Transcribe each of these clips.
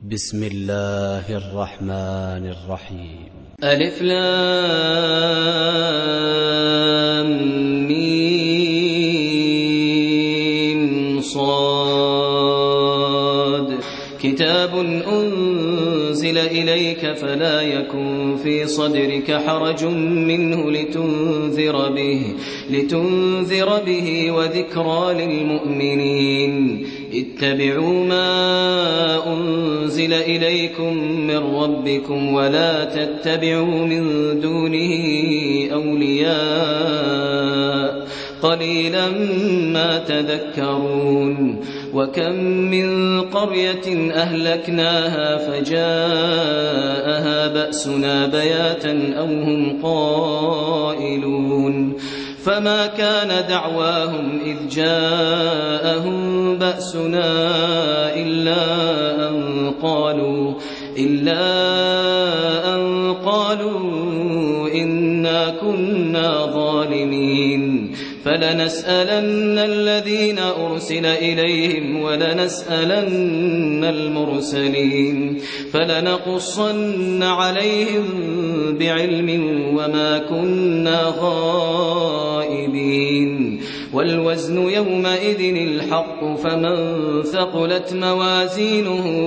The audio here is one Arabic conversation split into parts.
بسم الله الرحمن الرحيم. ألف لام ميم صاد كتاب أنزل إليك فلا يكن في صدرك حرج منه لتنذر به وذكرى للمؤمنين. اتبعوا ما أنزل إليكم من ربكم ولا تتبعوا من دونه أولياء قليلا ما تذكرون. وكم من قرية أهلكناها فجاءها بأسنا بياتا أو هم قائلون فما كان دعواهم إذ جاءهم بأسنا إلا أن قالوا إنا كنا ظالمين. فلنسألن الذين أرسل إليهم ولنسألن المرسلين فلنقصن عليهم بعلم وما كنا غائبين. والوزن يومئذ الحق فمن ثقلت موازينه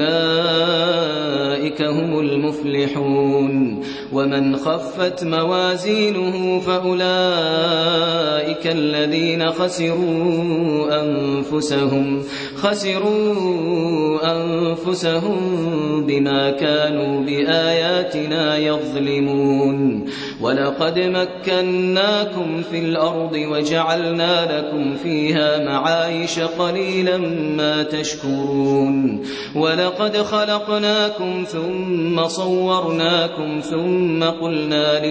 فأولئك هم المفلحون ومن خفت موازينه فأولئك الذين خسروا أنفسهم بما كانوا بآياتنا يظلمون. ولقد مكناكم في الأرض وجعلنا لكم فيها معايش قليلا ما تشكرون. ولقد خلقناكم ثم صورناكم ثم قلنا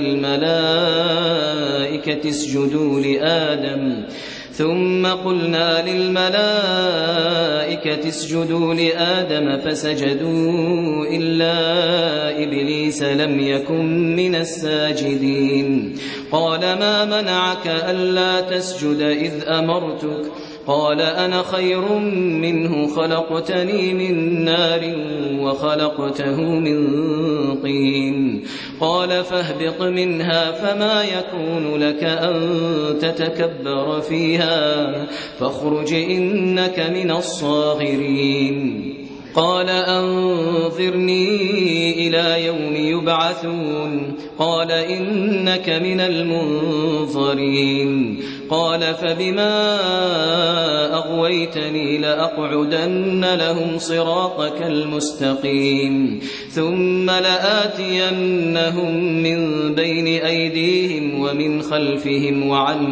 للملائكة اسجدوا لآدم فسجدوا إلا إبليس لم يكن من الساجدين. قال ما منعك ألا تسجد إذ أمرتك؟ قال أنا خير منه خلقتني من نار وخلقته من طين. قال فاهبط منها فما يكون لك أن تتكبر فيها فاخرج إنك من الصاغرين. قال أنظرني إلى يوم يبعثون. قال إنك من المنظرين. قال فبما أغويتني لأقعدن لهم صراطك المستقيم ثم لآتينهم من بين أيديهم ومن خلفهم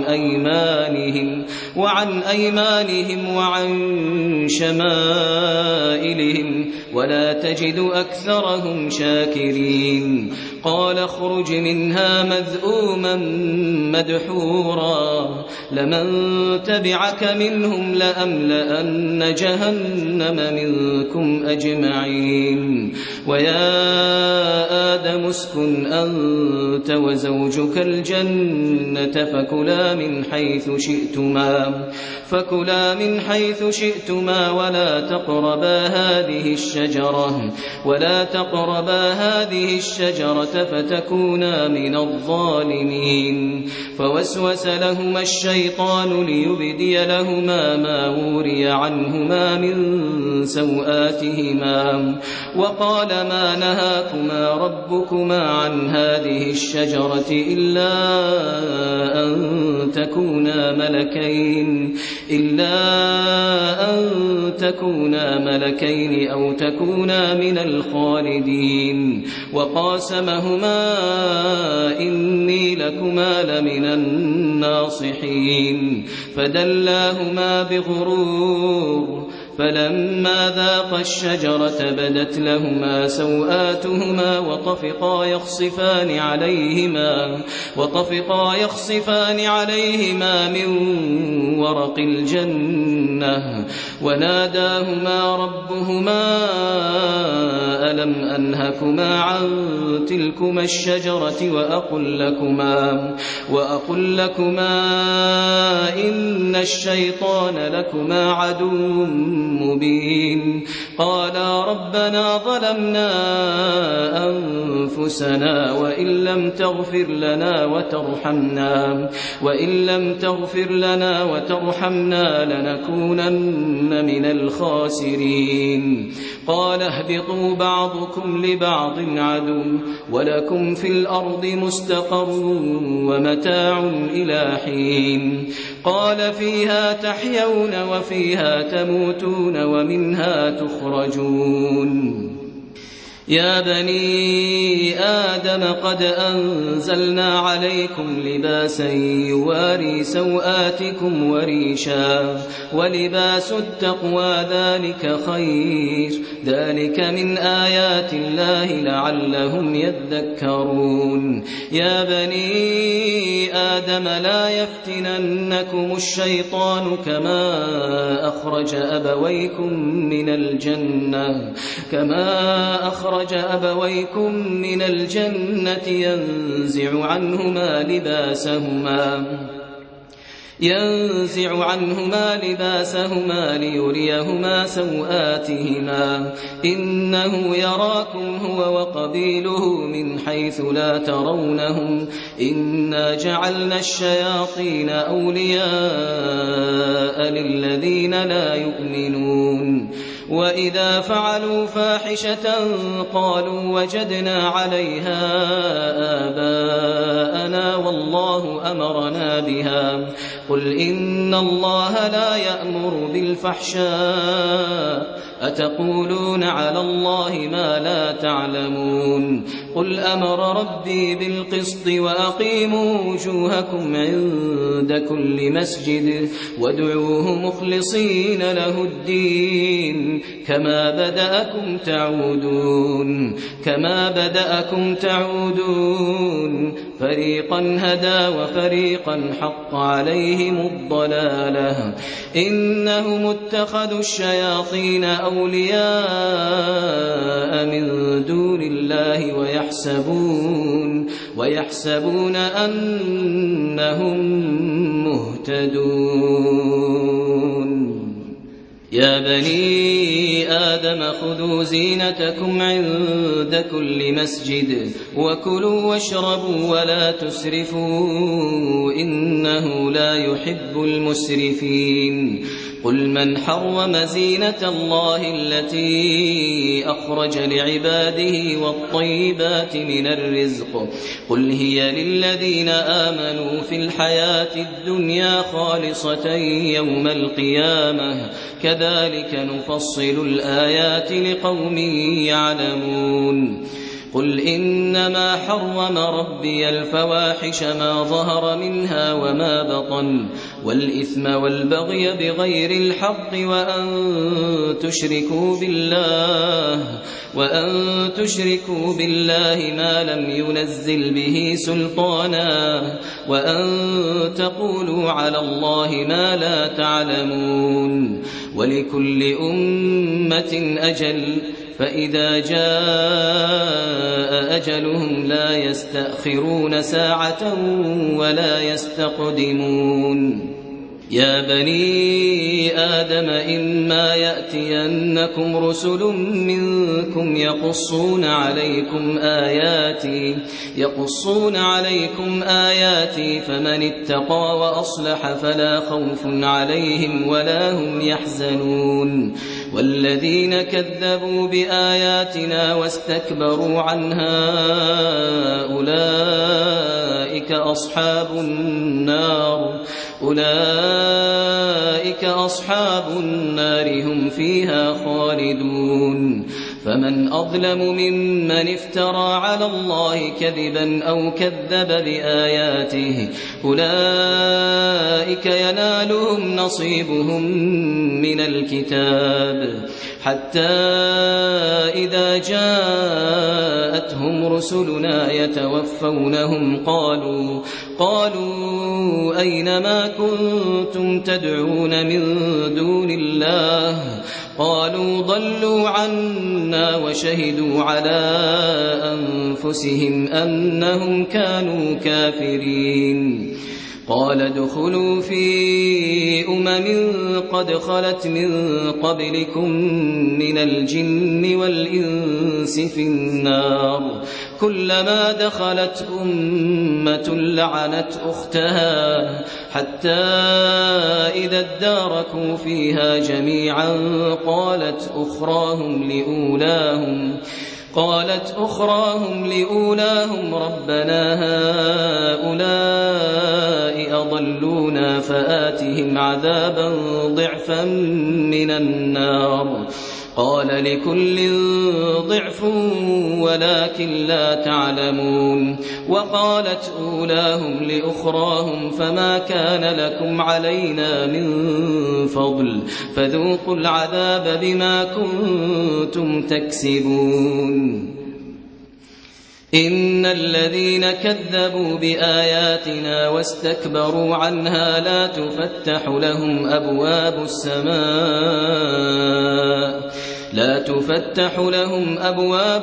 وعن أيمانهم وعن شمائلهم ولا تجد أكثرهم شاكرين. قال اخرج منها مذءوما مدحورا لمن تبعك منهم لأملأن جهنم منكم أجمعين. ويا آدم اسكن أنت وزوجك الجنة فكلا من حيث شئتما ولا تقربا هذه الشجرة فتكونا من الظالمين. فوسوس لهما الشيطان ليبدي لهما ما وري عنهما من سوآتهما وقال ما نهاكما ربكما عن هذه الشجرة إلا أن تكونا ملكين أو تكونا من الخالدين. وقاسمهما إني لكما لمن الناصحين. فدلاهما بغرور فلما ذاقا الشجرة بدت لهما سوآتهما وطفقا يخصفان عليهما من ورق الجنة وناداهما ربهما ألم أنهكما عن تلكما الشجرة وأقل لكما إن الشيطان لكما عدو مبين قالا ربنا ظلمنا أنفسنا وإن لم تغفر لنا وترحمنا لنكونن من الخاسرين قال اهبطوا بعضكم لبعض عدو ولكم في الأرض مستقر ومتاع إلى حين قال فيها تحيون وفيها تموتون ومنها تخرجون يا بني آدم قد أنزلنا عليكم لباسا يواري سوآتكم وريشا ولباس التقوى ذلك خير ذلك من آيات الله لعلهم يذكرون يا بني آدم لا يفتننكم الشيطان كما أخرج أبويكم من الجنة ينزع عنهما لباسهما ليريهما سوآتهما إنه يراكم هو وقبيله من حيث لا ترونهم إنا جعلنا الشياطين أولياء للذين لا يؤمنون وإذا فعلوا فاحشة قالوا وجدنا عليها آباءنا والله أمرنا بها قل إن الله لا يأمر بالفحشاء أتقولون على الله ما لا تعلمون قل أمر ربي بالقسط وأقيموا وجوهكم عند كل مسجد وادعوه مخلصين له الدين كما بدأكم تعودون فريقا هدى وفريقا حق عليهم الضلالة إنهم اتخذوا الشياطين أولياء من دون الله ويحسبون أنهم مهتدون يا بني آدم خذوا زينتكم عند كل مسجد وكلوا واشربوا ولا تسرفوا إنه لا يحب المسرفين قل من حرم زينة الله التي أخرج لعباده والطيبات من الرزق قل هي للذين آمنوا في الحياة الدنيا خالصة يوم القيامة كذلك نفصل الآيات لقوم يعلمون قل إنما حرم ربي الفواحش ما ظهر منها وما بطن والإثم والبغي بغير الحق وأن تشركوا بالله ما لم ينزل به سلطانا وأن تقولوا على الله ما لا تعلمون ولكل أمة أجل فإذا جاء أجلهم لا يستأخرون ساعة ولا يستقدمون يا بني آدم إما يأتينكم رسل منكم يقصون عليكم آياتي فمن اتقى وأصلح فلا خوف عليهم ولا هم يحزنون والذين كذبوا بآياتنا واستكبروا عنها أولئك أصحاب النار هم فيها خالدون فمن أظلم ممن افترى على الله كذبا أو كذب بآياته أولئك ينالهم نصيبهم من الكتاب حتى إذا جاءتهم رسلنا يتوفونهم قالوا أين ما كنتم تدعون من دون الله قالوا ضلوا عنا وشهدوا على أنفسهم أنهم كانوا كافرين قال ادخلوا في قد خلت من قبلكم من الجن والإنس في النار كلما دخلت أمة لعنت أختها حتى إذا اداركوا فيها جميعا قالت أخراهم لأولاهم ربنا هؤلاء أضلونا فآتهم عذابا ضعفا من النار قال لكل ضعف ولكن لا تعلمون وقالت أولاهم لأخراهم فما كان لكم علينا من فضل فذوقوا العذاب بما كنتم تكسبون إن الذين كذبوا بآياتنا واستكبروا عنها لا تفتح لهم أبواب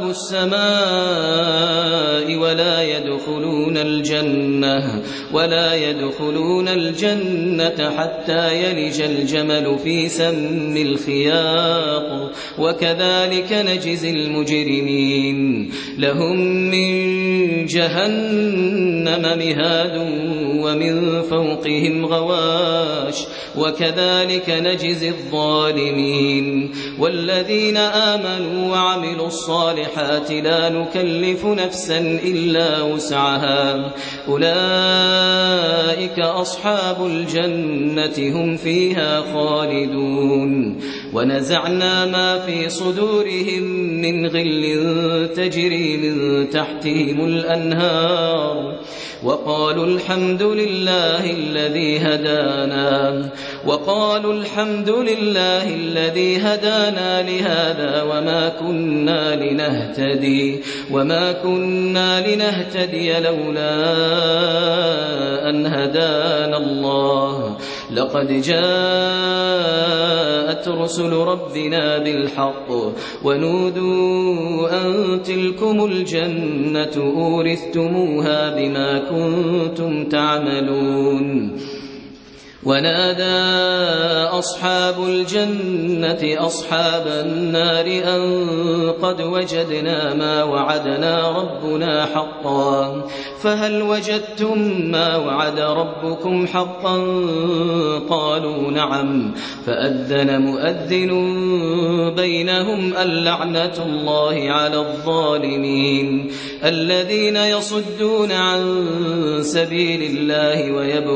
السماء ولا يدخلون الجنة حتى يلج الجمل في سم الخياط وكذلك نجزي المجرمين لهم من جهنم مهاد ومن فوقهم غواش وكذلك نجزي الظالمين والذين آمنوا وعملوا الصالحات لا نكلف نفسا إلا وسعها أولئك أصحاب الجنة هم فيها خالدون ونزعنا ما في صدورهم من غل تجري من تحتهم الأنهار وقالوا الحمد لله الذي هدانا لهذا وما كنا لنهتدي لولا أن هدانا الله لقد جاءت رسل ربنا بالحق ونودوا أن تلكم الجنة أورثتموها بما كنتم تعملون ونادى أصحاب الجنة أصحاب النار أن قد وجدنا ما وعدنا ربنا حقا فهل وجدتم ما وعد ربكم حقا قالوا نعم فأذن مؤذن بينهم اللعنة الله على الظالمين الذين يصدون عن سبيل الله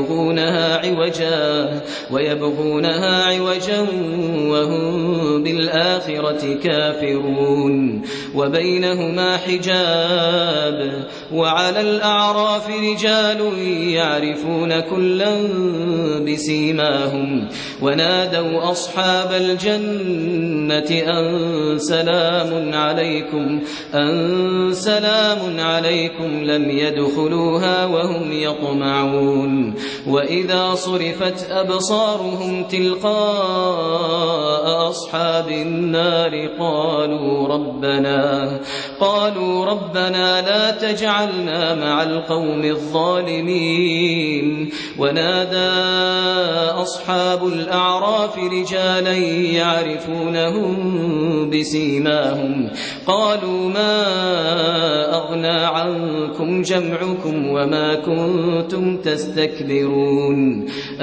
ويبغونها عوجا وهم بالآخرة كافرون وبينهما حجاب وعلى الأعراف رجال يعرفون كلا بسيماهم ونادوا أصحاب الجنة أن سلام عليكم لم يدخلوها وهم يطمعون وإذا صرفت أبصارهم تلقاء أصحاب النار قالوا ربنا لا تجعلنا مع القوم الظالمين ونادى أصحاب الأعراف رجالا يعرفونهم بسيماهم قالوا ما أغنى عنكم جمعكم وما كنتم تستكبرون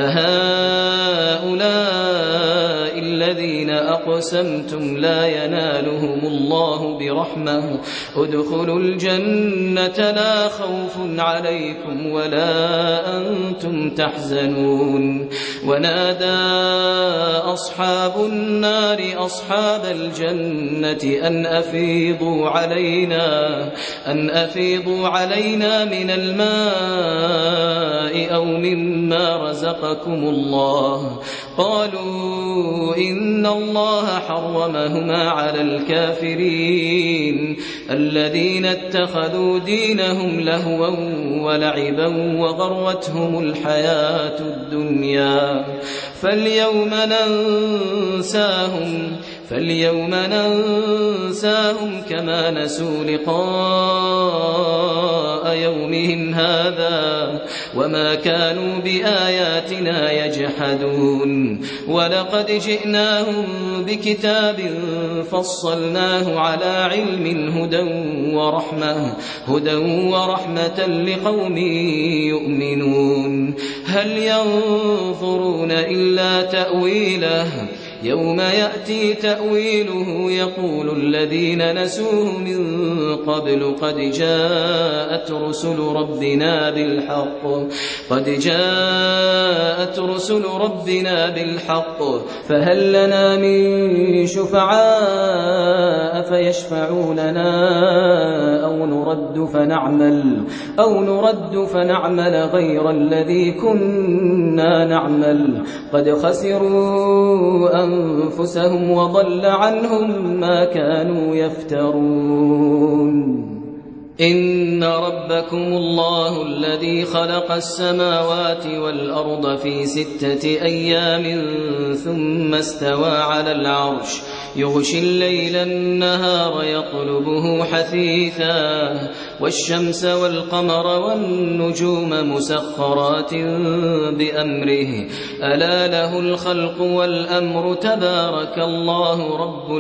أهؤلاء الذين أقسمتم لا ينالهم الله برحمة ادخلوا الجنة لا خوف عليكم ولا أنتم تحزنون ونادى أصحاب النار أصحاب الجنة أن أفيضوا علينا من الماء أو مما رزقكم الله قالوا إن الله حرمهما على الكافرين الذين اتخذوا دينهم لهوا ولعبا وغرتهم الحياة الدنيا فاليوم فاليوم ننساهم كما نسوا لقاء يومهم هذا وما كانوا بآياتنا يجحدون ولقد جئناهم بكتاب فصلناه على علم هدى ورحمة لقوم يؤمنون هل ينظرون إلا تأويله يوم يأتي تأويله يقول الذين نسوه من قبل قد جاءت رسل ربنا بالحق فهل لنا من شفعاء فيشفعوا لنا أو نرد فنعمل غير الذي كنا نعمل قد خسروا أنفسهم وضل عنهم ما كانوا يفترون إن ربكم الله الذي خلق السماوات والأرض في 6 أيام ثم استوى على العرش يغشي الليل النهار يطلبه حثيثا والشمس والقمر والنجوم مسخرات بأمره ألا له الخلق والأمر تبارك الله رب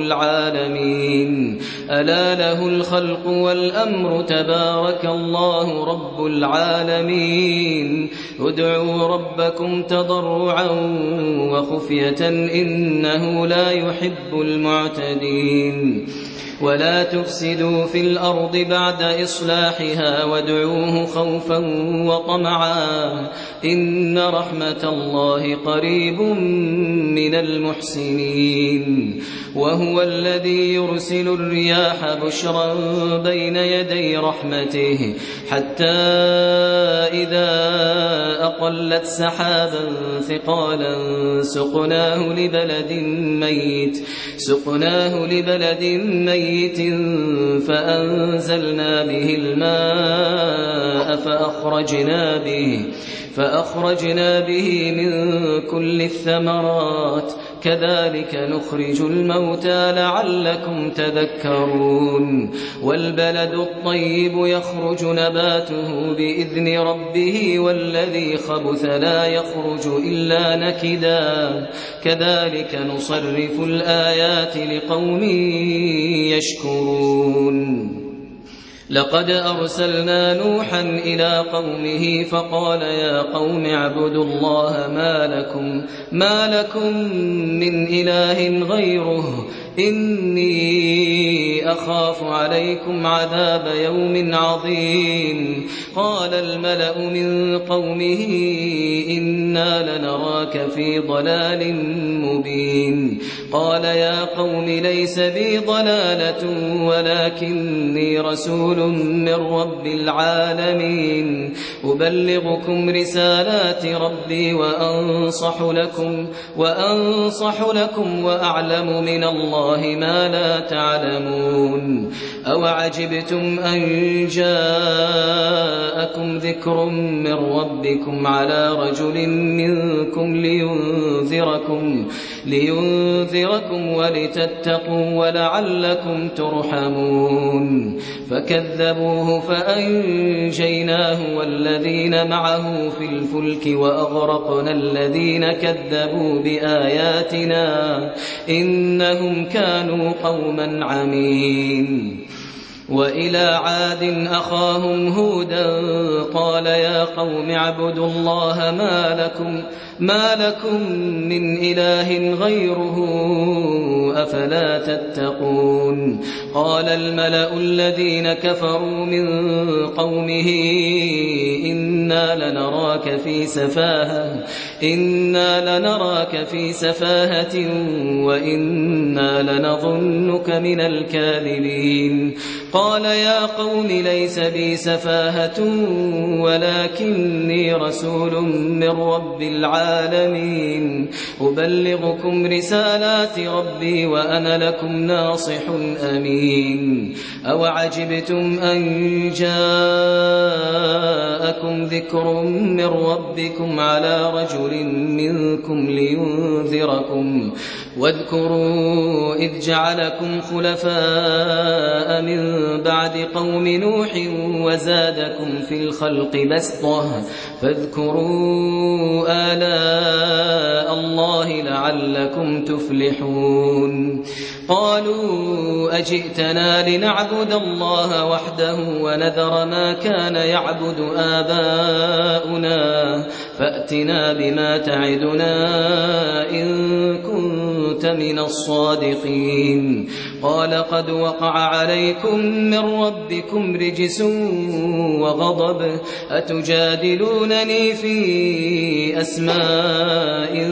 العالمين ادعوا ربكم تضرعا وخفية إنه لا يحب المعتدين ولا تفسدوا في الأرض بعد إصلاحها وادعوه خوفا وطمعا إن رحمة الله قريب من المحسنين وهو الذي يرسل الرياح بشرا بين يدي رحمته حتى إذا أقلت سحابا ثقالا سقناه لبلد ميت فأنزلنا به الماء فأخرجنا به من كل الثمرات كذلك نخرج الموتى لعلكم تذكرون والبلد الطيب يخرج نباته بإذن ربه والذي خبث لا يخرج إلا نكدا كذلك نصرف الآيات لقوم يشكرون لقد أرسلنا نوحا إلى قومه فقال يا قوم اعبدوا الله ما لكم من إله غيره إني أخاف عليكم عذاب يوم عظيم قال الملأ من قومه إنا لنراك في ضلال مبين قال يا قوم ليس بي ضلالة ولكني رسول من رب العالمين أبلغكم رسالات ربي وأنصح لكم وأعلم من الله ما لا تعلمون أوعجبتم أن جاءكم ذكر من ربكم على رجل منكم لينذركم ولتتقوا ولعلكم ترحمون فكذبوه فأنجيناه والذين معه في الفلك وأغرقنا الذين كذبوا بآياتنا إنهم كانوا قوما عمين وإلى عاد أخاهم هودا قال يا قوم اعبدوا الله ما لكم من إله غيره أفلا تتقون قال الملأ الذين كفروا من قومه إنا لنراك في سفاهة وإنا لنظنك من الكاذبين قال يا قوم ليس بي سفاهة ولكني رسول من رب العالمين أبلغكم رسالات ربي وأنا لكم ناصح أمين أوعجبتم أن جاءكم ذكر من ربكم على رجل منكم لينذركم واذكروا إذ جعلكم خلفاء من بعد قوم نوح وزادكم في الخلق بسطة فاذكروا آلاء الله لعلكم تفلحون قالوا أجئتنا لنعبد الله وحده ونذر ما كان يعبد آباؤنا فأتنا بما تعدنا إن كنت من الصادقين قال قد وقع عليكم من ربكم رجس وغضب أتجادلونني في أسماء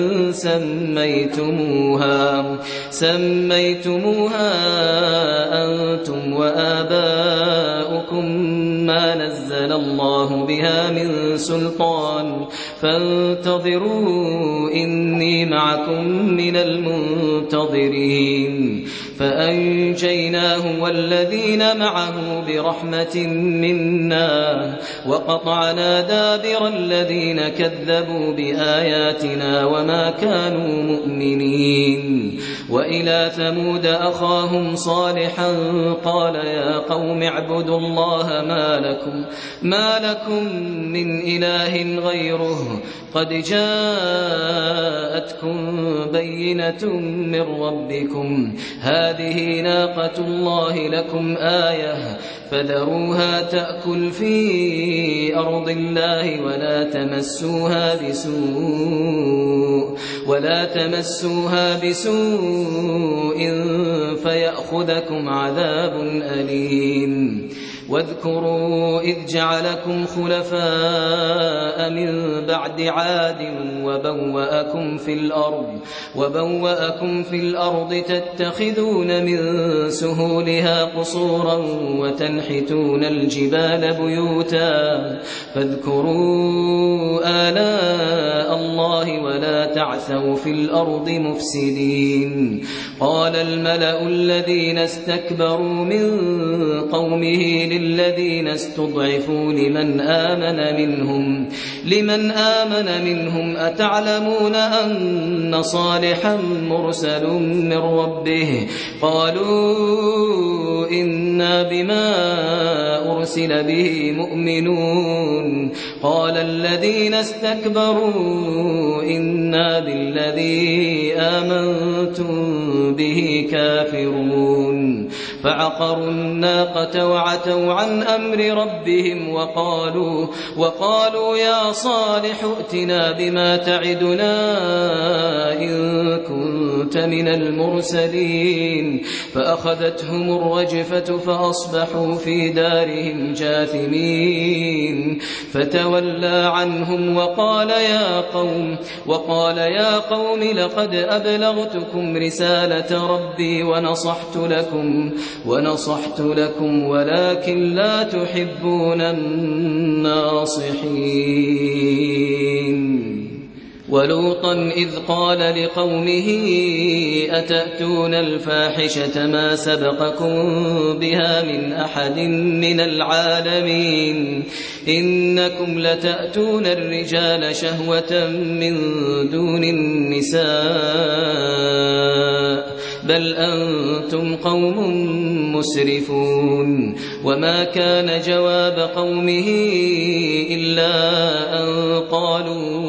سميتموها أنتم وآباؤكم ما نزل الله بها من سلطان فانتظروا إني معكم من المنتظرين فأنجيناه والذين معه برحمة منا وقطعنا دابر الذين كذبوا بآياتنا وما كانوا مؤمنين وإلى ثمود أخاهم صالحا قال يا قوم اعبدوا الله ما لكم من إله غيره قد جاءتكم بينة من ربكم هذه ناقة الله لكم آية فذروها تأكل في أرض الله ولا تمسوها بسوء فيأخذكم عذاب أليم واذكروا إذ جعلكم خلفاء من بعد عاد وبوأكم في الأرض تتخذون من سهولها قصورا وتنحتون الجبال بيوتا فاذكروا آلاء الله ولا تعثوا في الأرض مفسدين قال الملأ الذين استكبروا من قومه للذين استضعفوا لمن آمن منهم أتعلمون أن صالحا مرسل من ربه قالوا إنا بما أرسل به مؤمنون قال الذين استكبروا إنا بالذي آمنتم به كافرون فعقروا الناقة وعتوا عن أمر ربهم وقالوا يا صالح ائتنا بما تعدنا إن كنت من المرسلين فأخذتهم الرجفة فأصبحوا في دارهم جاثمين فتولى عنهم وقال يا قوم لقد أبلغتكم رسالة ربي ونصحت لكم ولكن لا تحبون الناصحين ولوطا إذ قال لقومه أتأتون الفاحشة ما سبقكم بها من أحد من العالمين إنكم لتأتون الرجال شهوة من دون النساء بل أنتم قوم مسرفون وما كان جواب قومه إلا أن قالوا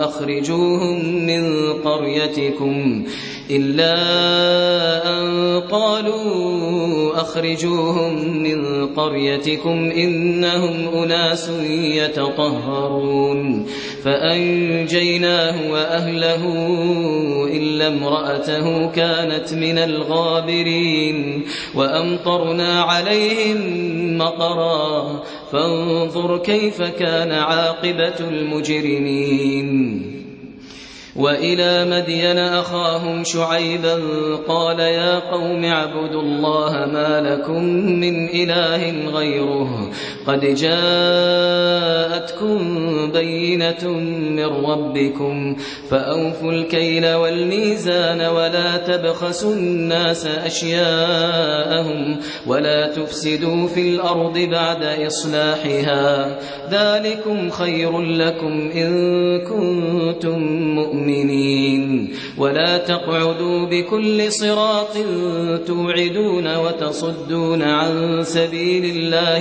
أخرجوهم من قريتكم إنهم أناس يتطهرون فأنجيناه وأهله إلا امرأته كانت من الغابرين وأمطرنا عليهم مطرا فانظر كيف كان عاقبة المجرمين وإلى مدين أخاهم شعيبا قال يا قوم اعبدوا الله ما لكم من إله غيره قد جاءتكم بينة من ربكم فأوفوا الكيل والميزان ولا تبخسوا الناس أشياءهم ولا تفسدوا في الأرض بعد إصلاحها ذلكم خير لكم إن كنتم مؤمنين ولا تقعدوا بكل صراط توعدون وتصدون عن سبيل الله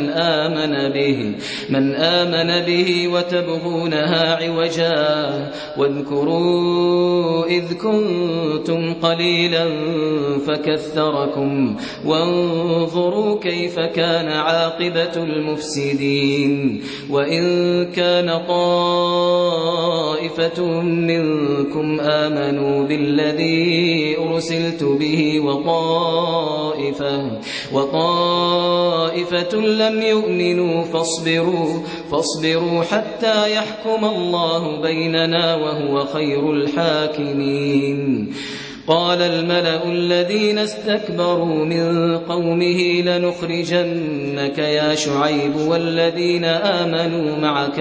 من آمن به وتبغونها عوجا واذكروا إذ كنتم قليلا فكثركم وانظروا كيف كان عاقبة المفسدين وإن كان طائفة منكم آمنوا بالذي أرسلت به وطائفة لم يؤمنوا فاصبروا حتى يحكم الله بيننا وهو خير الحاكمين قال الملأ الذين استكبروا من قومه لنخرجنك يا شعيب والذين آمنوا معك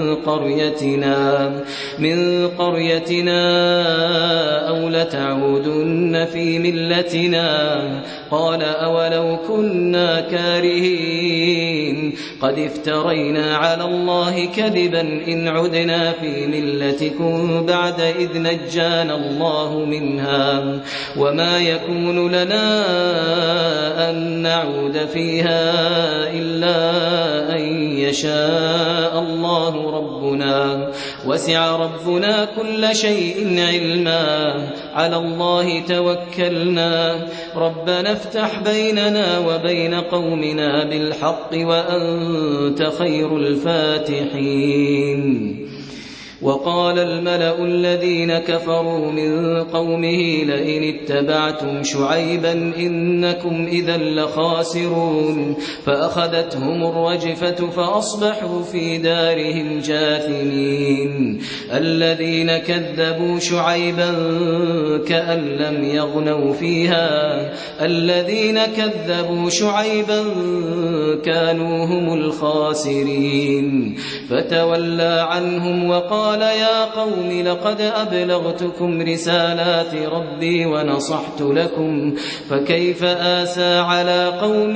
من قريتنا أو لتعودن في ملتنا قال أولو كنا كارهين قد افترينا على الله كذبا إن عدنا في ملتكم بعد إذ نجانا الله منها وما يكون لنا أن نعود فيها إلا أن يشاء الله ربنا وسع ربنا كل شيء علما على الله توكلنا ربنا افتح بيننا وبين قومنا بالحق وأنت خير الفاتحين وقال الملأ الذين كفروا من قومه لئن اتبعتم شعيبا إنكم إذا لخاسرون فأخذتهم الرجفة فأصبحوا في دارهم جاثمين الذين كذبوا شعيبا كأن لم يغنوا فيها الذين كذبوا شعيبا كانوا هم الخاسرين فتولى عنهم وقال يا قوم لقد أبلغتكم رسالات ربي ونصحت لكم فكيف آسى على قوم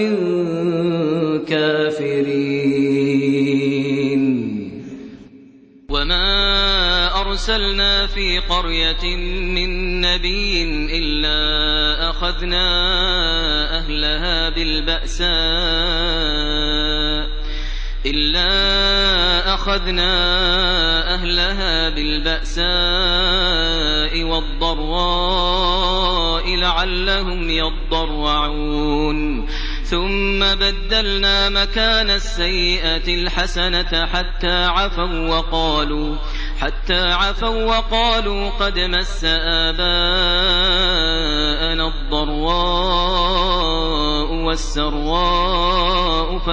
كافرين وما أرسلنا في قرية من نبي إلا أخذنا أهلها بالبأساء والضراء لعلهم يضرعون ثم بدلنا مكان السيئة الحسنة حتى عفوا وقالوا قد مس آباءنا الضراء والسراء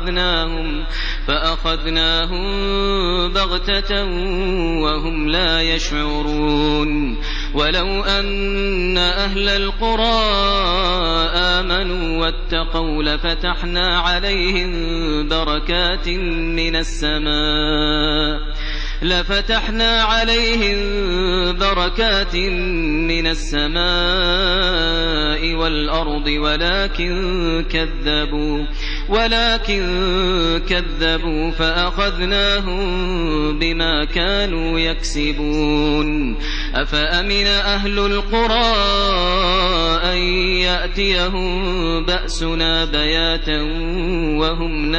فأخذناهم بغتة وهم لا يشعرون ولو أن أهل القرى آمنوا واتقوا لفتحنا عليهم بركات من السماء والأرض ولكن كذبوا فأخذناهم بما كانوا يكسبون أفأمن أهل القرى أن يأتيهم بأسنا بياتا وهم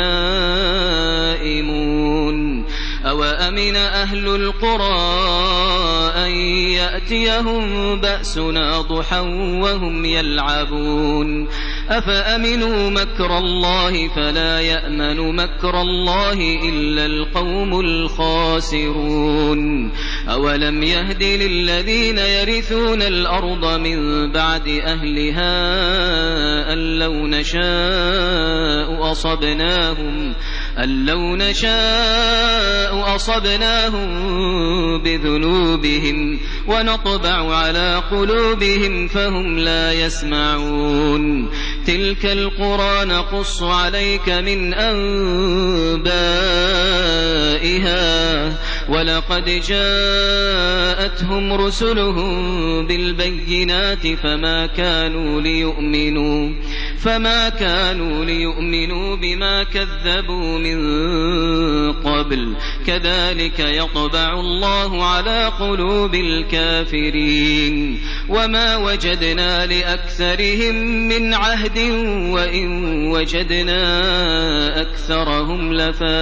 نائمون أوأمن أهل القرى أن يأتيهم بأسنا ضحى وهم يلعبون أفأمنوا مكر الله فلا يأمن مكر الله إلا القوم الخاسرون أولم يهد للذين يرثون الأرض من بعد أهلها أن لو نشاء أن لو نشاء أصبناهم بذنوبهم ونطبع على قلوبهم فهم لا يسمعون تلك القرى نقص عليك من أنبائها ولقد جاءتهم رسلهم بالبينات فما كانوا ليؤمنوا بما كذبوا من قبل كذلك يطبع الله على قلوب الكافرين وما وجدنا لأكثرهم من عهد وإن وجدنا أكثرهم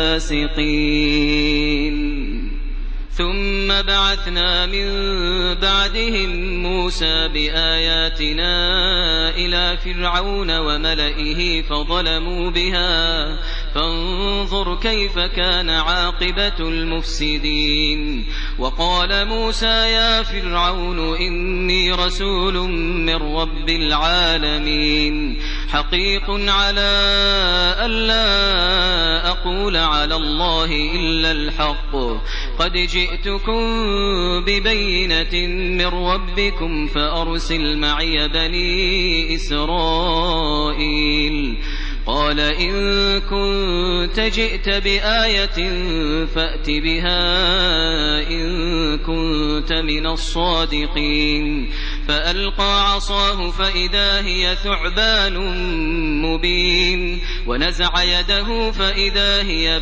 لفاسقين ثم بعثنا من بعدهم موسى بآياتنا إلى فرعون وملئه فظلموا بها فانظر كيف كان عاقبة المفسدين وقال موسى يا فرعون إني رسول من رب العالمين حقيق على ألا أقول على الله إلا الحق قد جئتكم ببينة من ربكم فأرسل معي بني إسرائيل قال إن كنت جئت بآية فأت بها إن كنت من الصادقين فألقى عصاه فإذا هي ثعبان مبين ونزع يده فإذا هي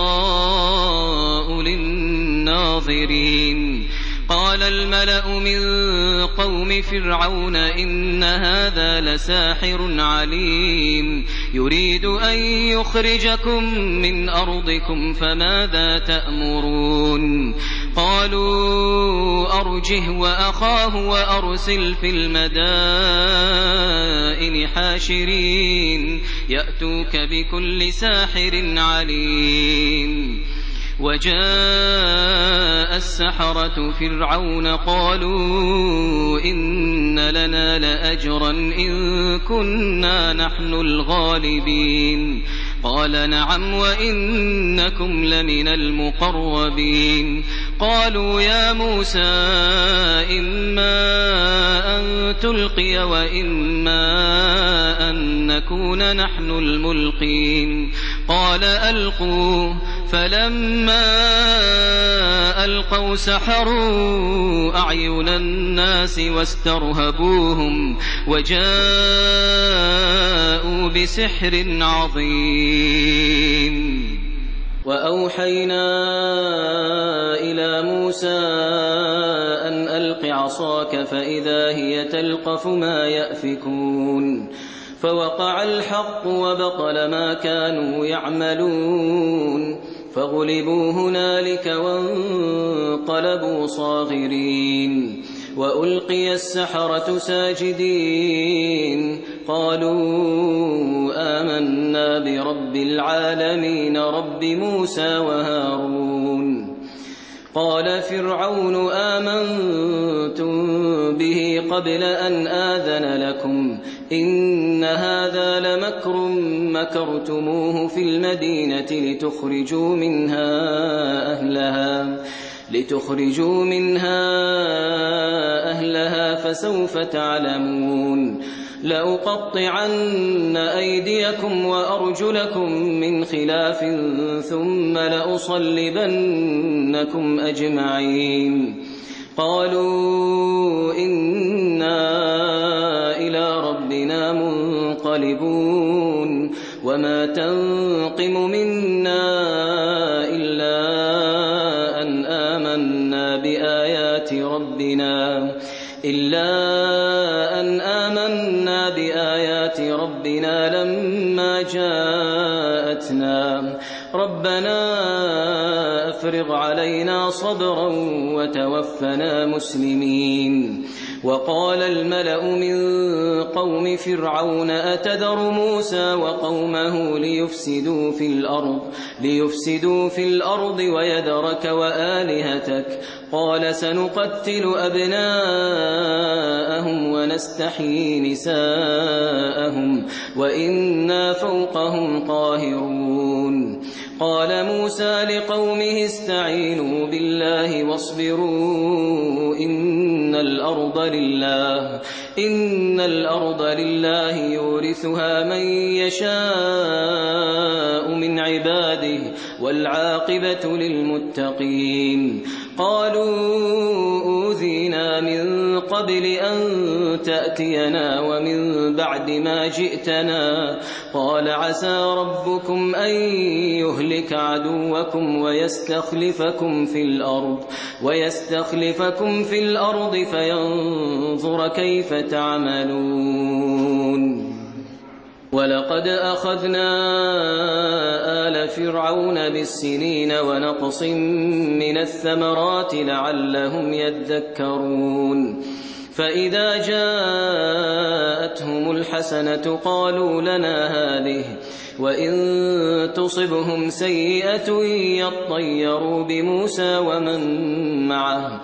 بيضاء للناظرين قال الملأ من قوم فرعون إن هذا لساحر عليم يريد أن يخرجكم من أرضكم فماذا تأمرون قالوا أرجه وأخاه وأرسل في المدائن حاشرين يأتوك بكل ساحر عليم وجاء السحرة فرعون قالوا إن لنا لأجرا إن كنا نحن الغالبين قال نعم وإنكم لمن المقربين قالوا يا موسى إما أن تلقي وإما أن نكون نحن الملقين قال ألقوا فلما ألقوا سحروا أعين الناس واسترهبوهم وجاءوا بسحر عظيم وأوحينا إلى موسى أن ألق عصاك فإذا هي تلقف ما يأفكون فوقع الحق وبطل ما كانوا يعملون فغلبوا هنالك وانقلبوا صاغرين وألقي السحرة ساجدين قالوا آمنا برب العالمين رب موسى وهارون قال فرعون آمنتم به قبل أن آذن لكم إن هذا لمكر مكرتموه في المدينة لتخرجوا منها أهلها فسوف تعلمون لأقطعن أيديكم وأرجلكم من خلاف ثم لأصلبنكم أجمعين قالوا إنا إلى ربنا منقلبون وما تنقم منا إلا أن آمنا بآيات ربنا لما جاءتنا ربنا أفرغ علينا صبرا وتوفنا مسلمين وقال الملأ من قوم فرعون أتذر موسى وقومه ليفسدوا في الأرض ويذرك وآلهتك قال سنقتل أبناءهم ونستحيي نساءهم وإنا فوقهم قاهرون قال موسى لقومه استعينوا بالله واصبروا إن الأرض لله يورثها من يشاء من عباده والعاقبة للمتقين قالوا أوذينا من قبل أن تأتينا ومن بعد ما جئتنا قال عسى ربكم أن يهلك عدوكم ويستخلفكم في الأرض فينظر كيف تعملون ولقد أخذنا آل فرعون بالسنين ونقص من الثمرات لعلهم يذكرون فإذا جاءتهم الحسنة قالوا لنا هذه وإن تصبهم سيئة يطيروا بموسى ومن معه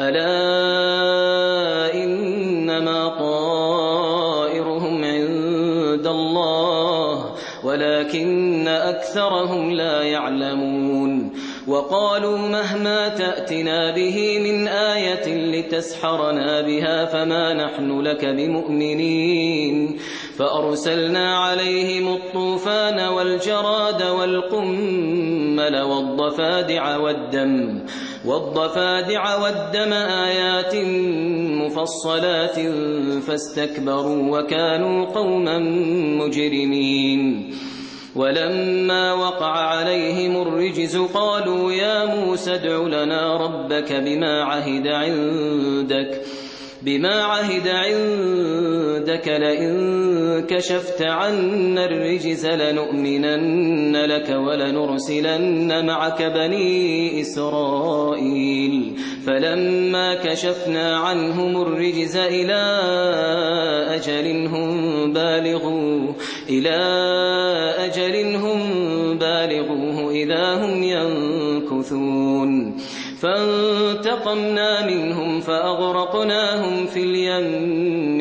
ألا إنما طائرهم عند الله ولكن أكثرهم لا يعلمون وقالوا مهما تأتنا به من آية لتسحرنا بها فما نحن لك بمؤمنين فأرسلنا عليهم الطوفان والجراد والقمل والضفادع والدم آيات مفصلات فاستكبروا وكانوا قوما مجرمين ولما وقع عليهم الرجز قالوا يا موسى ادع لنا ربك بما عهد عندك لئن كشفت عنا الرجز لنؤمنن لك ولنرسلن معك بني إسرائيل فلما كشفنا عنهم الرجز إلى أجل هم بالغوه إذا هم ينكثون فانتقمنا منهم فأغرقناهم في اليم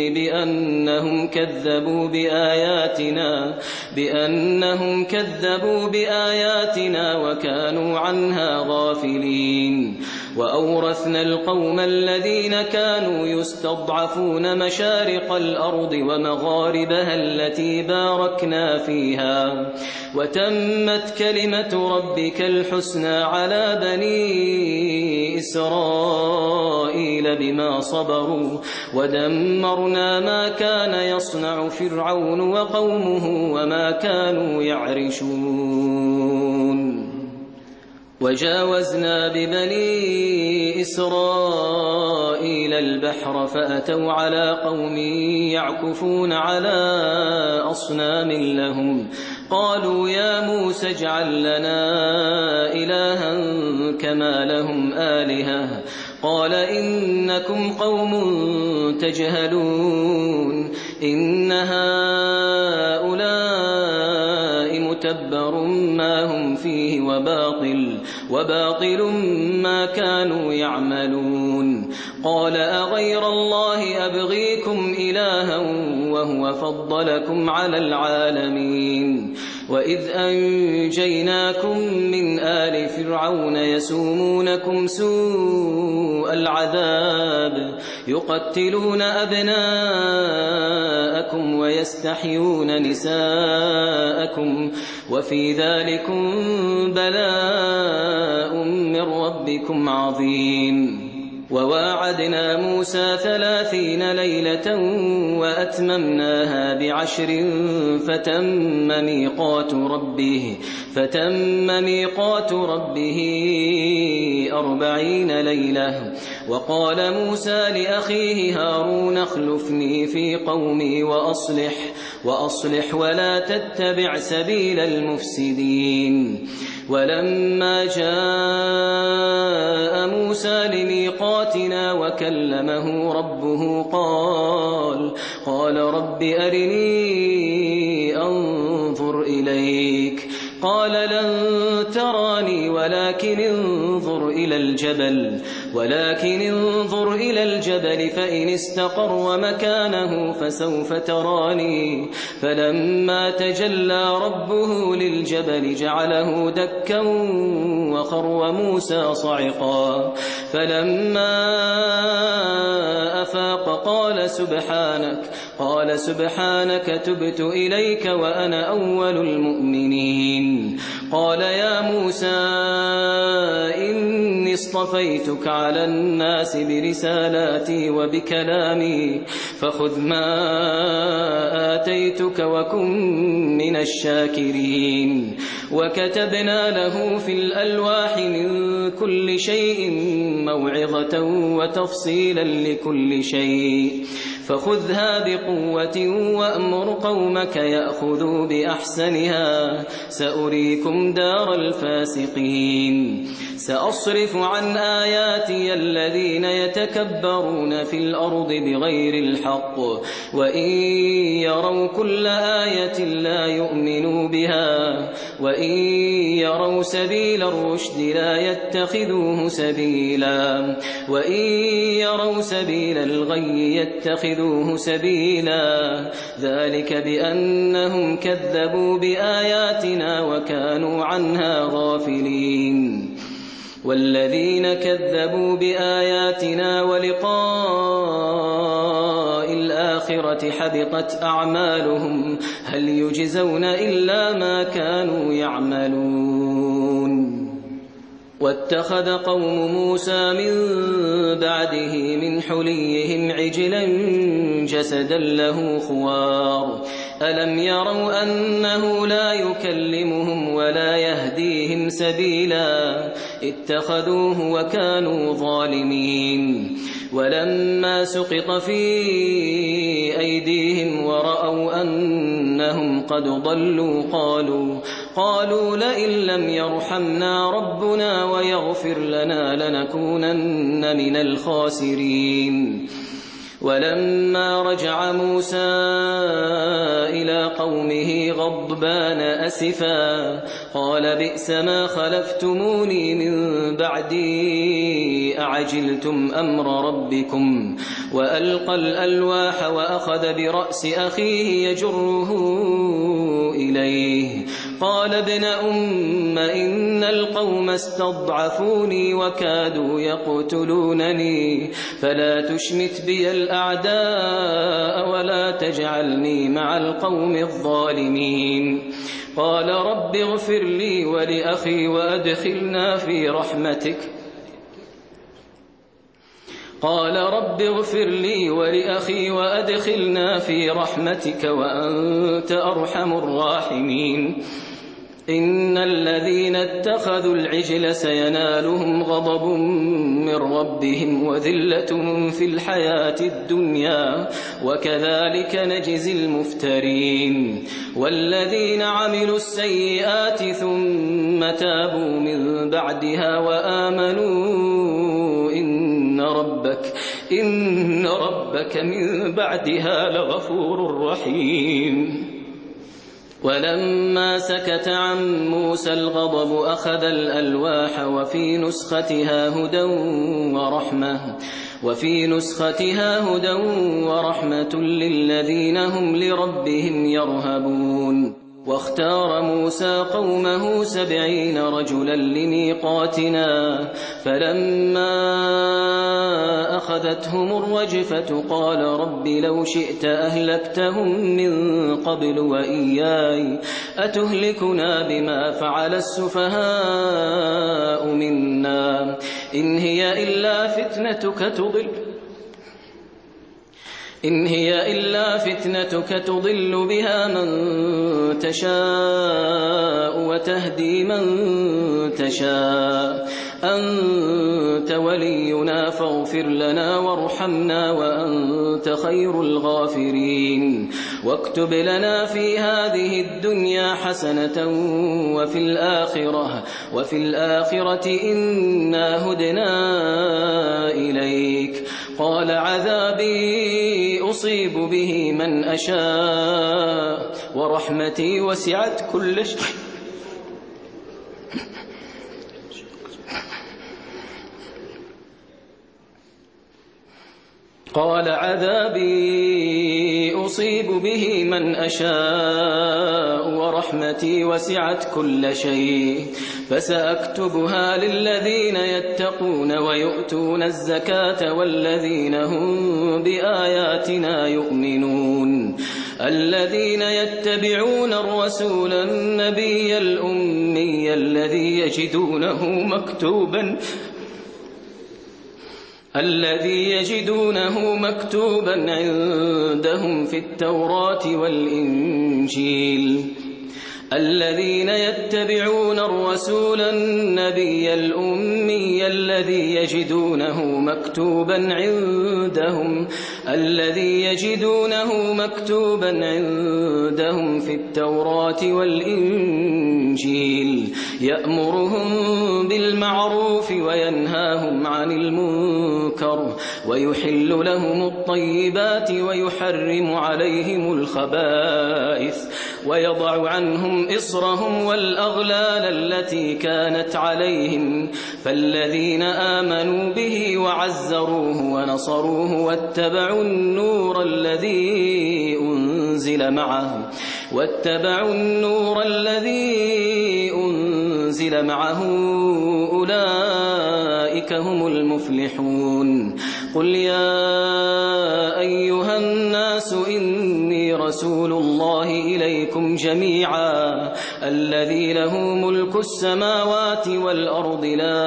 بأنهم كذبوا بآياتنا وكانوا عنها غافلين وأورثنا القوم الذين كانوا يستضعفون مشارق الأرض ومغاربها التي باركنا فيها وتمت كلمة ربك الحسنى على بني إسرائيل بما صبروا ودمرنا ما كان يصنع فرعون وقومه وما كانوا يعرشون وجاوزنا ببني إسرائيل البحر فأتوا على قوم يعكفون على أصنام لهم قالوا يا موسى اجعل لنا إلها كما لهم آلهة قال إنكم قوم تجهلون إن هؤلاء متبر ما هم فيه وباطل ما كانوا يعملون قال أغير الله أبغيكم إلها وهو فضلكم على العالمين وإذ أنجيناكم من آل فرعون يسومونكم سوء العذاب يقتلون أبناءكم ويستحيون نساءكم وفي ذلكم بلاء من ربكم عظيم وواعدنا موسى 30 ليلة وأتممناها ب10 فتم ميقات ربه 40 ليلة وقال موسى لأخيه هارون اخلفني في قومي وأصلح ولا تتبع سبيل المفسدين ولما جاء موسى لميقاتنا وكلمه ربه قال رب أرني أنظر إليك قال لن تراني ولكن انظر إلى الجبل ولكن انظر إلى الجبل فإن استقر مكانه فسوف تراني فلما تجلى ربه للجبل جعله دكا وخر موسى صعقا فلما أفاق قال سبحانك تبت إليك وأنا أول المؤمنين قال يا موسى إني اصطفيتك على الناس برسالاتي وبكلامي فخذ ما آتيتك وكن من الشاكرين وكتبنا له في الألواح من كل شيء موعظة وتفصيلا لكل شيء فخذها بقوة وأمر قومك يأخذوا بأحسنها سأريكم دار الفاسقين سأصرف عن آياتي الذين يتكبرون في الأرض بغير الحق وإن يروا كل آية لا يؤمنوا بها وإن يروا سبيل الرشد لا يتخذوه سبيلا وإن يروا سبيل الغي يتخذوه سبيلا ذلك بأنهم كذبوا بآياتنا وكانوا عنها غافلين والذين كذبوا بآياتنا ولقاء الآخرة حبطت أعمالهم هل يجزون إلا ما كانوا يعملون واتخذ قوم موسى من بعده من حليهم عجلا جسدا له خوار ألم يروا أنه لا يكلمهم ولا يهديهم سبيلا اتخذوه وكانوا ظالمين ولما سقط في أيديهم ورأوا أنهم قد ضلوا قالوا لئن لم يرحمنا ربنا ويغفر لنا لنكونن من الخاسرين ولما رجع موسى إلى قومه غضبان أسفا قال بئس ما خلفتموني من بعدي أعجلتم أمر ربكم وألقى الألواح وأخذ برأس أخيه يجره إليه قال ابن أم إن القوم استضعفوني وكادوا يقتلونني فلا تشمت بي الأعداء ولا تجعلني مع القوم الظالمين قال رب اغفر لي ولأخي وأدخلنا في رحمتك وأنت أرحم الراحمين إن الذين اتخذوا العجل سينالهم غضب من ربهم وذلة في الحياة الدنيا وكذلك نجزي المفترين والذين عملوا السيئات ثم تابوا من بعدها وآمنوا إن ربك من بعدها لغفور رحيم ولما سكت عن موسى الغضب أخذ الألواح وفي نسختها هدى ورحمة للذين هم لربهم يرهبون واختار موسى قومه 70 رجلا لميقاتنا فلما أخذتهم الرجفة قال رب لو شئت أهلكتهم من قبل وإياي أتهلكنا بما فعل السفهاء منا إن هي إلا فتنتك تضل بها من تشاء وتهدي من تشاء أنت ولينا فاغفر لنا وارحمنا وأنت خير الغافرين واكتب لنا في هذه الدنيا حسنة وفي الآخرة إنا هدنا إليك قال عذابي أصيب به من أشاء ورحمتي وسعت كل شيء قال عذابي أصيب به من أشاء ورحمتي وسعت كل شيء فسأكتبها للذين يتقون ويؤتون الزكاة والذين هم بآياتنا يؤمنون الذين يتبعون الرسول النبي الأمي الذي يجدونه مكتوبا عندهم في التوراة والإنجيل الذين يتبعون الرسول النبي الأمي الذي يجدونه مكتوبا عندهم في التوراة والإنجيل يأمرهم بالمعروف وينهاهم عن المنكر ويحل لهم الطيبات ويحرم عليهم الخبائث ويضع عنهم إصرهم والأغلال التي كانت عليهم فالذين آمنوا به وعزروه ونصروه واتبعوا النور الذي أنزل معه أولئك هم المفلحون قل يا أيها الناس إني رسول الله إليكم جميعا الذي له ملك السماوات والأرض لا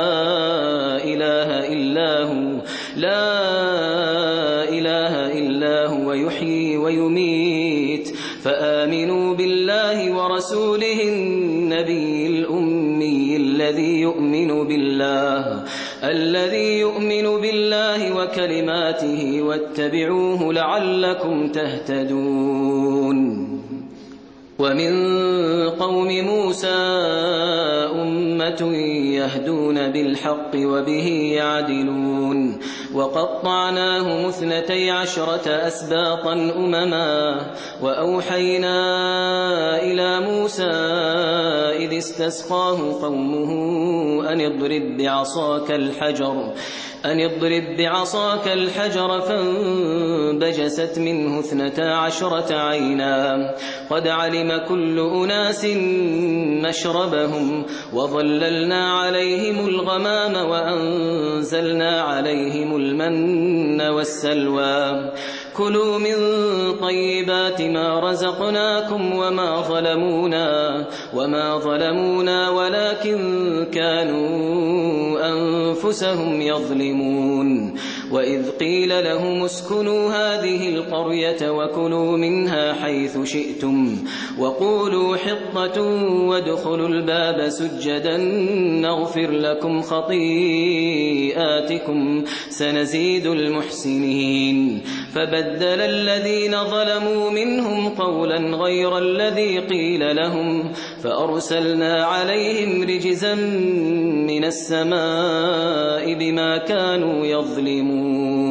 إله إلا هو يحيي ويميت فآمنوا بالله ورسوله النبي الأمي الذي يؤمن بالله وكلماته واتبعوه لعلكم تهتدون ومن قوم موسى أمة يهدون بالحق وبه يعدلون وقطعناهم 12 أسباطا أمما وأوحينا إلى موسى إذ استسقاه قومه أن اضرب بعصاك الحجر فانبجست منه 12 عينا قد علم كل أناس مشربهم وظللنا عليهم الغمام وأنزلنا عليهم المن والسلوى كلوا من طيبات ما رزقناكم وما ظلمونا ولكن كانوا أنفسهم يظلمون وإذ قيل لهم اسكنوا هذه القرية وكلوا منها حيث شئتم وقولوا حطة وادخلوا الباب سجدا نغفر لكم خطيئاتكم سنزيد المحسنين فبدل الذين ظلموا منهم قولا غير الذي قيل لهم فأرسلنا عليهم رجزا من السماء بما كانوا يظلمون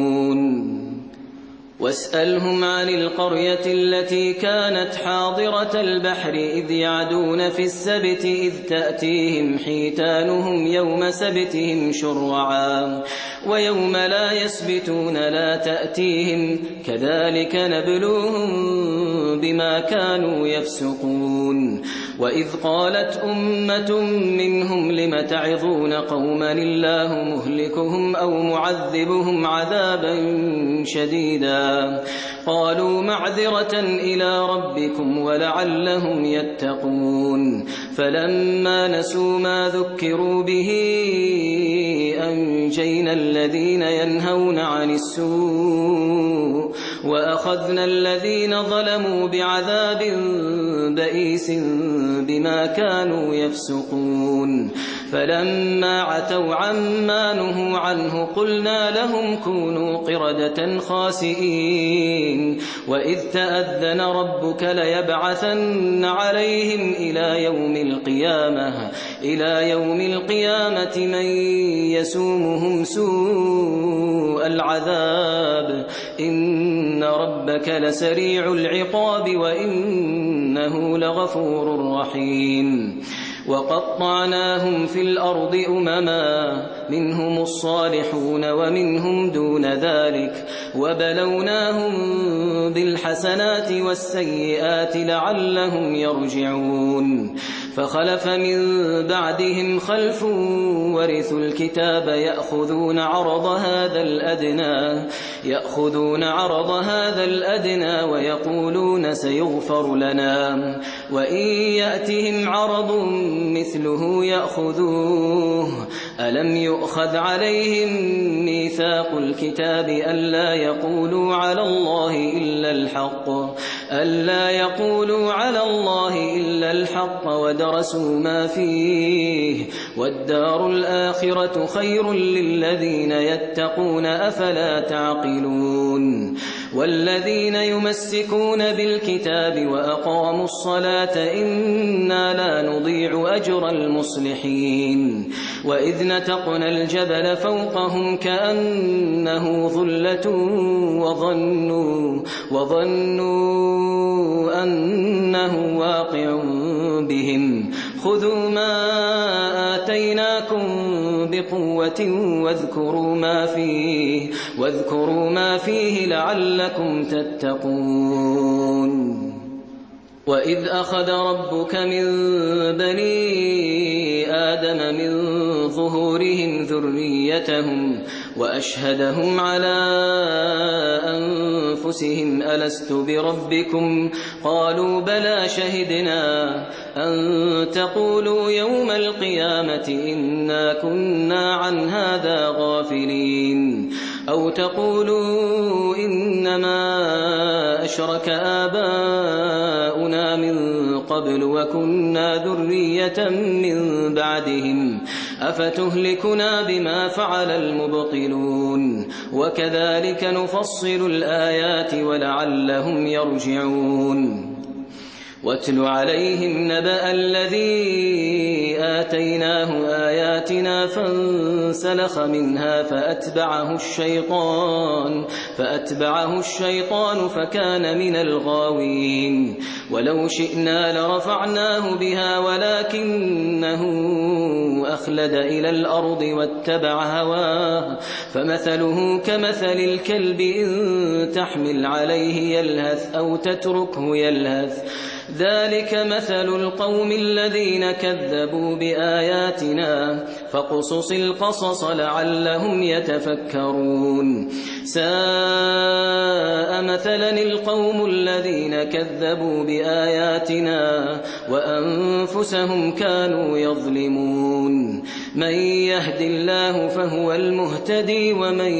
واسألهم عن القرية التي كانت حاضرة البحر إذ يعدون في السبت إذ تأتيهم حيتانهم يوم سبتهم شرعا ويوم لا يسبتون لا تأتيهم كذلك نبلوهم بما كانوا يفسقون وإذ قالت أمة منهم لم تعظون قوما الله مهلكهم أو معذبهم عذابا شديدا قالوا معذرة إلى ربكم ولعلهم يتقون فلما نسوا ما ذكروا به أنجينا الذين ينهون عن السوء وأخذنا الذين ظلموا بعذاب بئيس بما كانوا يفسقون فلما عتوا عما نهوا عنه قلنا لهم كونوا قردة خاسئين وإذ تأذن ربك ليبعثن عليهم إلى يوم القيامة من يسومهم سوء العذاب إن ربك لسريع العقاب وإنه لغفور رحيم وقطعناهم في الأرض أمما منهم الصالحون ومنهم دون ذلك وبلوناهم بالحسنات والسيئات لعلهم يرجعون فخلف من بعدهم خلف ورثوا الكتاب يأخذون عرض هذا الأدنى ويقولون سيغفر لنا وإن يأتهم عرض مثله يأخذوه ألم يؤخذ عليهم ميثاق الكتاب ألا يقولوا على الله إلا الحق ودرسوا ما فيه والدار الآخرة خير للذين يتقون أفلا تعقلون والذين يمسكون بالكتاب وأقاموا الصلاة إنا لا نضيع أجر المصلحين وإذ نتقنا الجبل فوقهم كأنه ظلة وظنوا أنه واقع بهم خذوا ما آتيناكم بقوة واذكروا ما فيه لعلكم تتقون وإذ أخذ ربك من بني آدم من ظهورهم ذريتهم وأشهدهم على أنفسهم ألست بربكم قالوا بلى شهدنا أن تقولوا يوم القيامة إنا كنا عن هذا غافلين أو تقولوا إنما أشرك آباؤنا من قبل وكنا ذرية من بعدهم أفتهلكنا بما فعل المبطلون وكذلك نفصل الآيات ولعلهم يرجعون واتل عليهم نبأ الذي آتيناه آياتنا فانسلخ منها فأتبعه الشيطان فكان من الغاوين ولو شئنا لرفعناه بها ولكنه أخلد إلى الأرض واتبع هواه فمثله كمثل الكلب إن تحمل عليه يلهث أو تتركه يلهث ذلك مثل القوم الذين كذبوا بآياتنا فاقصص القصص لعلهم يتفكرون ساء مثلا القوم الذين كذبوا بآياتنا وأنفسهم كانوا يظلمون من يهد الله فهو المهتدي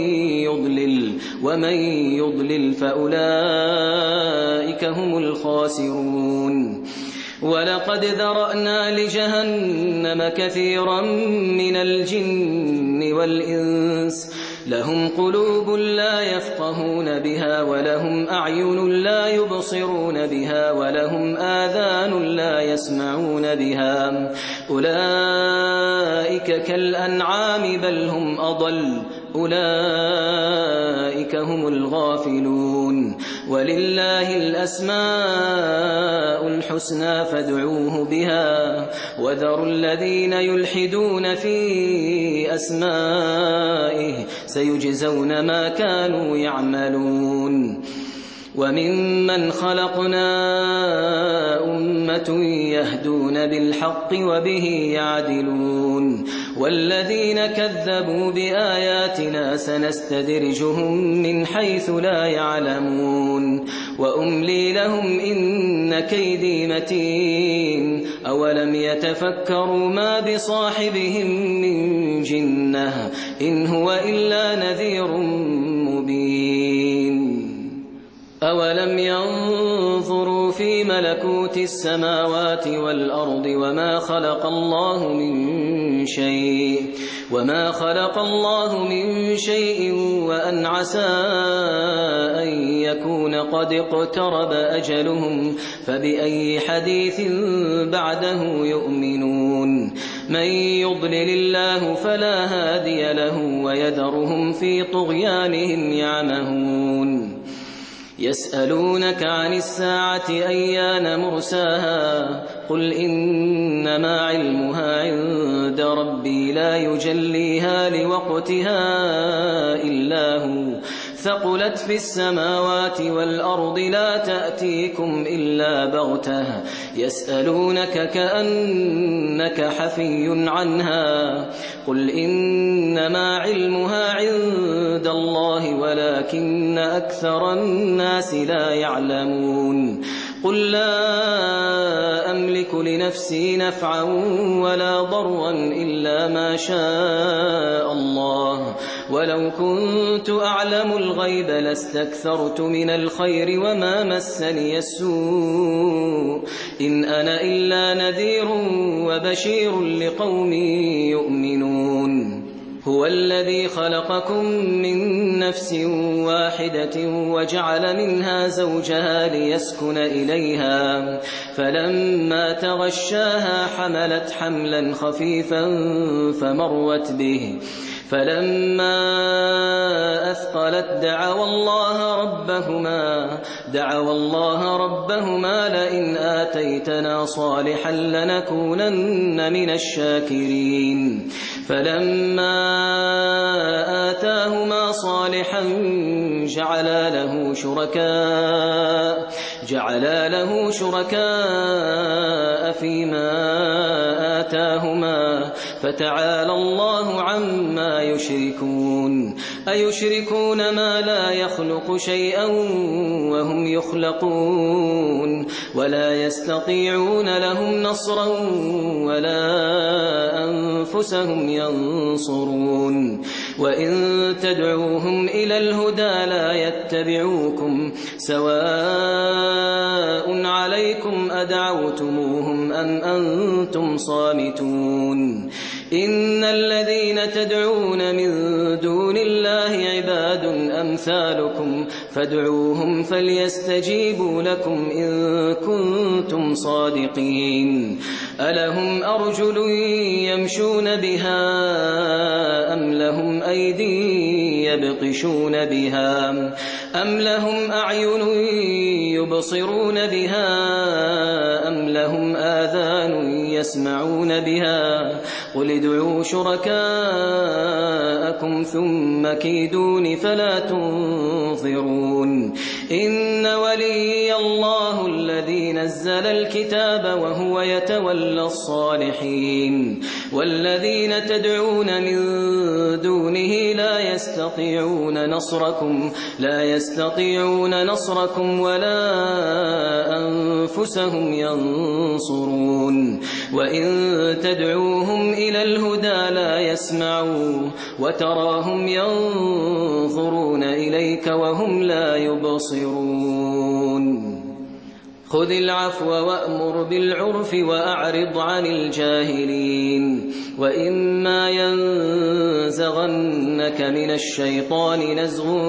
ومن يضلل فأولئك هم الخاسرون ولقد ذرأنا لجهنم كثيرا من الجن والإنس لهم قلوب لا يفقهون بها ولهم أعين لا يبصرون بها ولهم آذان لا يسمعون بها أولئك كالأنعام بل هم أضل أولئك هم الغافلون ولله الأسماء الحسنى فادعوه بها وذروا الذين يلحدون في أسمائه سيجزون ما كانوا يعملون وممن خلقنا أمة يهدون بالحق وبه يعدلون والذين كذبوا بآياتنا سنستدرجهم من حيث لا يعلمون وأملي لهم إن كيدي متين أولم يتفكروا ما بصاحبهم من جنة إن هو إلا نذير مبين أولم ينظروا في ملكوت السماوات والأرض وما خلق الله من شيء وأن عسى أن يكون قد اقترب أجلهم فبأي حديث بعده يؤمنون من يضلل الله فلا هادي له ويذرهم في طغيانهم يعمهون يسألونك عن الساعة أيان مرساها قل إنما علمها عند ربي لا يجليها لوقتها إلا هو ثقلت في السماوات والأرض لا تأتيكم إلا بغتة يسألونك كأنك حفي عنها قل إنما علمها عند الله ولكن أكثر الناس لا يعلمون قل لا أملك لنفسي نفعا ولا ضرا إلا ما شاء الله ولو كنت أعلم الغيب لاستكثرت من الخير وما مسني السوء إن أنا إلا نذير وبشير لقوم يؤمنون هو الذي خلقكم من نفس واحدة وجعل منها زوجها ليسكن إليها فلما تغشاها حملت حملا خفيفا فمرت به فلما أثقلت دعوا الله ربهما لئن آتيتنا صالحا لنكونن من الشاكرين فلما آتاهما صالحا جعلا له شركاء فيما آتاهما فتعالى الله عما يشركون أيشركون ما لا يخلق شيئا وهم يخلقون ولا يستطيعون لهم نصرا ولا أنفسهم ينصرون وإن تدعوهم إلى الهدى لا يتبعوكم سواء عليكم أدعوتموهم أم أنتم صامتون إن الذين تدعون من دون الله عباد أمثالكم فادعوهم فليستجيبوا لكم إن كنتم صادقين ألهم أرجل يمشون بها أم لهم أيدي يبطشون بها أم لهم أعين يبصرون بها أم لهم آذان يسمعون بها قل ادعوا شركاءكم ثم كيدون فلا تنظرون إن ولي الله الذي نزل الكتاب وهو يتولى الصالحين والذين تدعون من دونه لا يستطيعون نصركم ولا أنفسهم ينصرون وإن تدعوهم إلى الهدى لا يسمعوا وتراهم ينظرون إليك وهم لا يبصرون خذ العفو وأمر بالعرف وأعرض عن الجاهلين وإما ينزغنك من الشيطان نزغ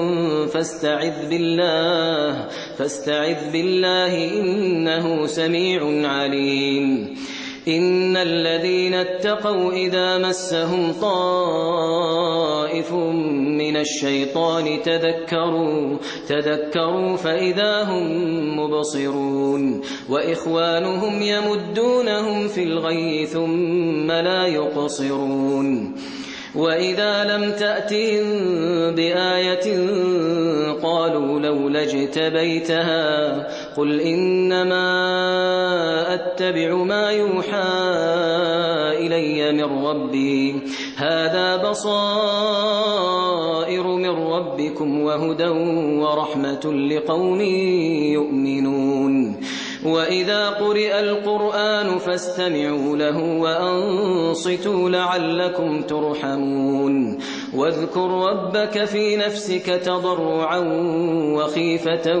فاستعذ بالله إنه سميع عليم إن الذين اتقوا إذا مسهم طائف من الشيطان تذكروا فإذا هم مبصرون وإخوانهم يمدونهم في الغي ثم لا يقصرون وإذا لم تأتهم بآية قالوا لولا اجتبيتها قل إنما أتبع ما يوحى إلي من ربي هذا بصائر من ربكم وهدى ورحمة لقوم يؤمنون وإذا قرئ القرآن فاستمعوا له وأنصتوا لعلكم ترحمون واذكر ربك في نفسك تضرعا وخيفة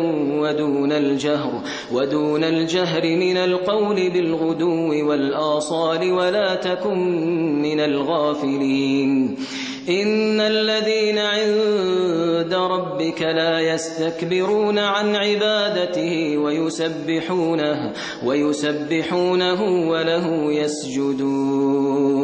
ودون الجهر من القول بالغدو والآصال ولا تكن من الغافلين إن الذين عند ربك لا يستكبرون عن عبادته ويسبحونه وله يسجدون